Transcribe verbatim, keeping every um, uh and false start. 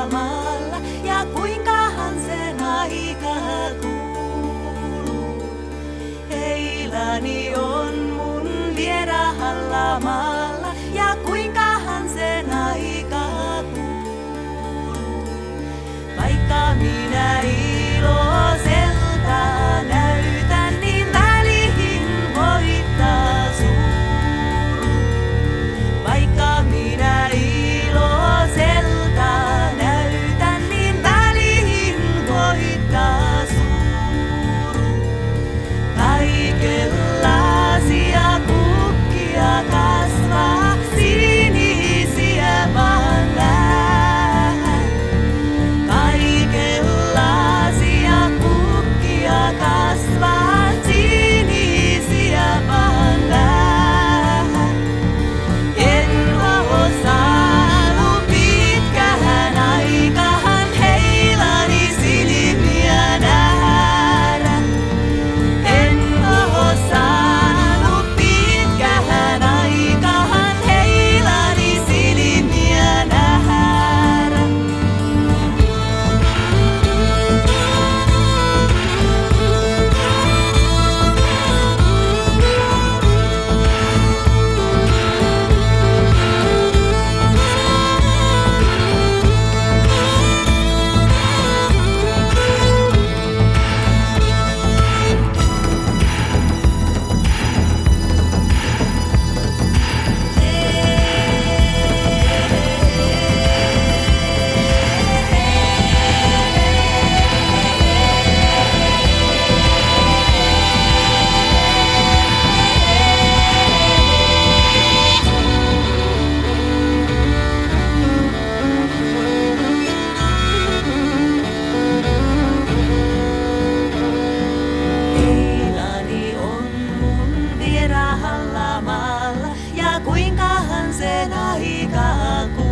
maalla ja kuinkahan sen aika kuluu. Eilani on mun vierahalla maalla ja kuinkahan sen aika kuluu. Vaikka minä iloiselta näytän, niin väliin voittaa suru. Vaikka minä iloiselta näytän, niin väliin voittaa suru. Kaikenlaisia kukkia kasvaa, sinisiä vaan vähän. Kaikenlaisia kukkia kasvaa, sinisiä vaan vähän. En oo saanut pitkään aikaan heilani silmiä nähdä. En oo saanut pitkään aikaan heilani silmiä nähdä. Eilani on mun vierahalla maalla ja kuinkahan sen aika kuluu.